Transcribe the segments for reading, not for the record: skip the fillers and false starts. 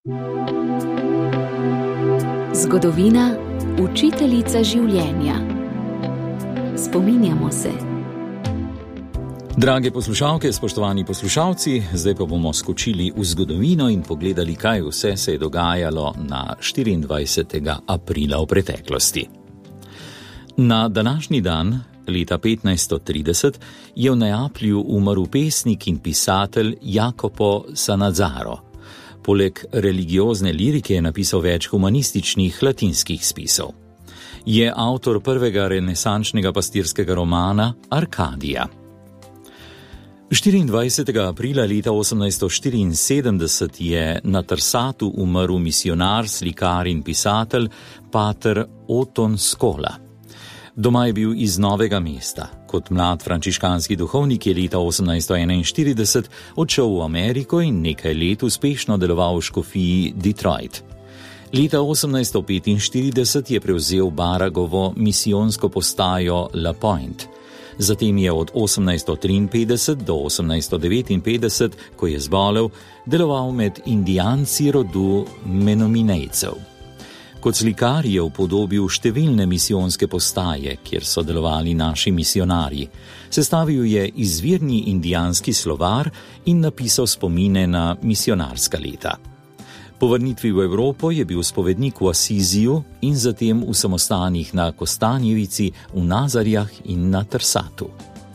Zgodovina, učiteljica življenja. Spominjamo se. Drage poslušalke, spoštovani poslušalci, zdaj pa bomo skočili v zgodovino in pogledali, kaj vse se je dogajalo na 24. aprila v preteklosti. Na današnji dan, leta 1530, je v Neaplju umrl pesnik in pisatelj Jacopo Sanazzaro. Poleg religiozne lirike je napisal več humanističnih latinskih spisov. Je avtor prvega renesančnega pastirskega romana Arkadija. 24. aprila leta 1874 je na Trsatu umrl misionar, slikar in pisatelj pater Oton Scola. Doma je bil iz Novega mesta. Kot mlad frančiškanski duhovnik je leta 1841 odšel v Ameriko in nekaj let uspešno deloval v škofiji Detroit. Leta 1845 je prevzel Baragovo misijonsko postajo La Pointe. Zatem je od 1853 do 1859, ko je zbolel, deloval med indijanci rodu Menominejcev. Kot slikar je upodobil številne misijonske postaje, kjer so delovali naši misionarji. Sestavil je izvirni indijanski slovar in napisal spomine na misionarska leta. Po vrnitvi v Evropo je bil spovednik v Asiziju in zatem v samostanih na Kostanjevici, v Nazarjah in na Trsatu.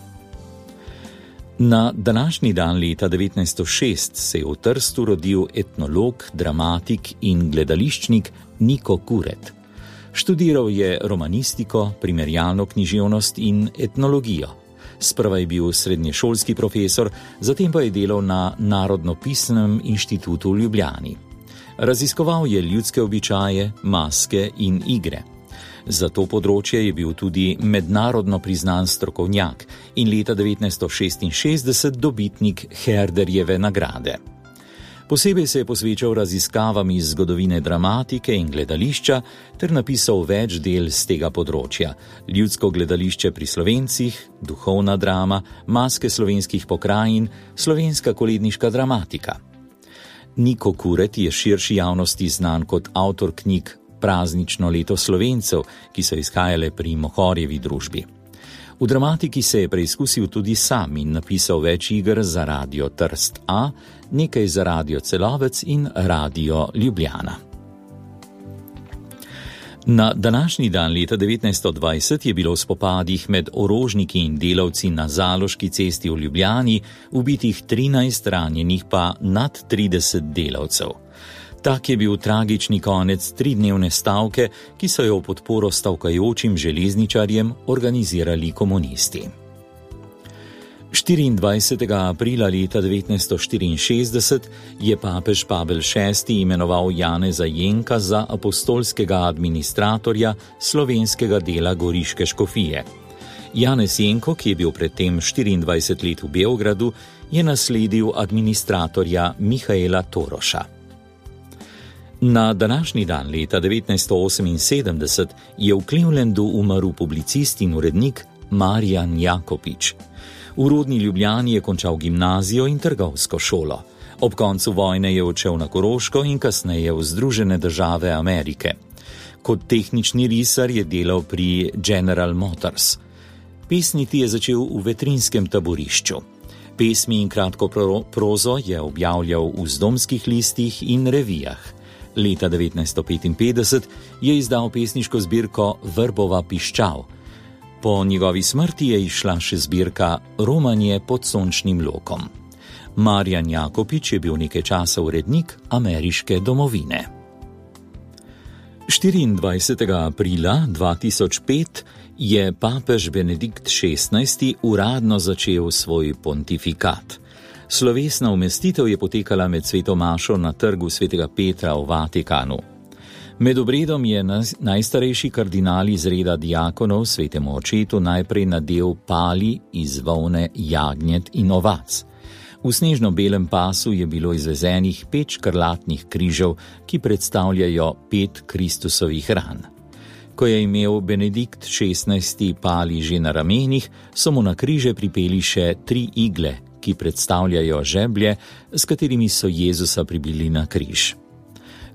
Na današnji dan leta 1906 se je v Trstu rodil etnolog, dramatik in gledališčnik Niko Kuret. Študiral je romanistiko, primerjalno književnost in etnologijo. Sprva je bil srednješolski profesor, zatem pa je delal na Narodnopisnem inštitutu v Ljubljani. Raziskoval je ljudske običaje, maske in igre. Za to področje je bil tudi mednarodno priznan strokovnjak in leta 1966 dobitnik Herderjeve nagrade. Posebej se je posvečal raziskavam iz zgodovine dramatike in gledališča ter napisal več del z tega področja: Ljudsko gledališče pri Slovencih, duhovna drama, maske slovenskih pokrajin, slovenska koledniška dramatika. Niko Kuret je širši javnosti znan kot avtor knjig Praznično leto Slovencev, ki so izhajale pri Mohorjevi družbi. V dramatiki se je preizkusil tudi sam in napisal več iger za Radio Trst A, nekaj za Radio Celovec in Radio Ljubljana. Na današnji dan leta 1920 je bilo v spopadih med orožniki in delavci na Zaloški cesti v Ljubljani ubitih 13, ranjenih pa nad 30 delavcev. Tak je bil tragični konec 3-dnevne stavke, ki so jo v podporo stavkajočim železničarjem organizirali komunisti. 24. aprila leta 1964 je papež Pavel VI imenoval Janeza Jenka za apostolskega administratorja slovenskega dela Goriške škofije. Janez Jenko, ki je bil predtem 24 let v Beogradu, je nasledil administratorja Mihaela Toroša. Na današnji dan leta 1978 je v Clevelandu umrl publicist in urednik Marjan Jakopič. V rodni Ljubljani je končal gimnazijo in trgovsko šolo. Ob koncu vojne je odšel na Koroško in kasneje v Združene države Amerike. Kot tehnični risar je delal pri General Motors. Pesniti je začel v vetrinskem taborišču. Pesmi in kratko prozo je objavljal v Zdomskih listih in revijah. Leta 1955 je izdal pesniško zbirko Vrbova piščal. Po njegovi smrti je izšla še zbirka Romanje pod sončnim lokom. Marjan Jakopič je bil nekaj časa urednik Ameriške domovine. 24. aprila 2005 je papež Benedikt XVI uradno začel svoj pontifikat. Slovesna umestitev je potekala med sveto mašo na trgu svetega Petra v Vatikanu. Med obredom je najstarejši kardinal iz reda diakonov svetemu očetu najprej nadel pali iz volne jagnjet in ovac. V snežno-belem pasu je bilo izvezenih 5 škrlatnih križev, ki predstavljajo 5 Kristusovih ran. Ko je imel Benedikt XVI pali že na ramenih, so mu na križe pripeli še 3 igle, ki predstavljajo žeblje, s katerimi so Jezusa pribili na križ.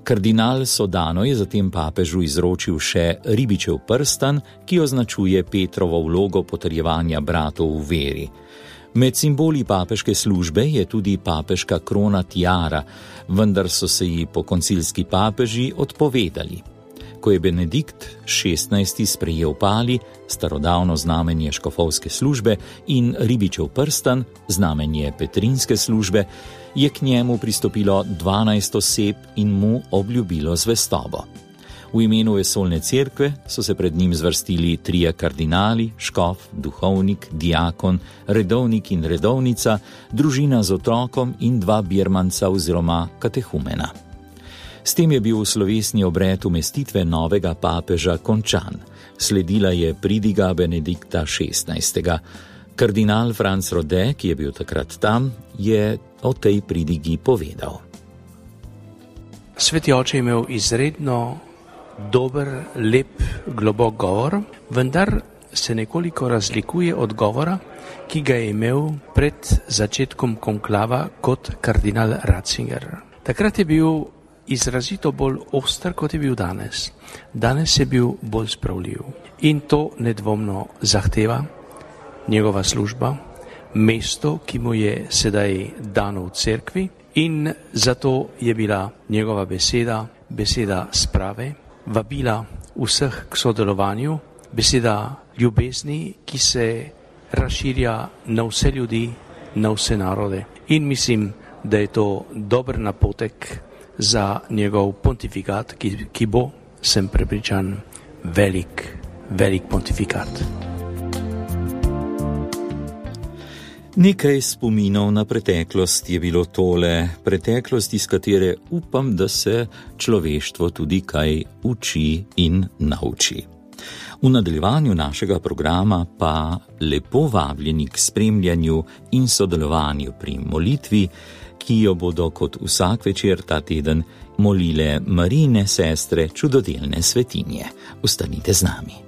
Kardinal Sodano je zatem papežu izročil še ribičev prstan, ki označuje Petrovo vlogo potrjevanja bratov v veri. Med simboli papeške službe je tudi papeška krona tiara, vendar so se ji po koncilski papeži odpovedali. Ko je Benedikt XVI. Sprejel pali, starodavno znamenje škofovske službe, in ribičev prstan, znamenje petrinske službe, je k njemu pristopilo 12 oseb in mu obljubilo zvestobo. V imenu vesoljne cerkve so se pred njim zvrstili 3 kardinali, škof, duhovnik, diakon, redovnik in redovnica, družina z otrokom in 2 birmanca oziroma katehumena. S tem je bil slovesni obred umestitve novega papeža končan. Sledila je pridiga Benedikta XVI. Kardinal Franz Rode, ki je bil takrat tam, je o tej pridigi povedal. Sveti oče je imel izredno dober, lep, globok govor, vendar se nekoliko razlikuje od govora, ki ga je imel pred začetkom konklava kot kardinal Ratzinger. Takrat je bil izrazito bolj oster, kot je bil danes. Danes je bil bolj spravljiv. In to nedvomno zahteva njegova služba, mesto, ki mu je sedaj dano v cerkvi, in zato je bila njegova beseda sprave, vabila vseh k sodelovanju, beseda ljubezni, ki se razširja na vse ljudi, na vse narode. In mislim, da je to dober napotek za njegov pontifikat, ki bo, sem prepričan, velik pontifikat. Nekaj spominov na preteklost je bilo tole, preteklost, iz katere upam, da se človeštvo tudi kaj uči in nauči. V nadaljevanju našega programa pa lepo vabljeni k spremljanju in sodelovanju pri molitvi, ki jo bodo kot vsak večer ta teden molile Marijine sestre, čudodelne svetinje. Ostanite z nami.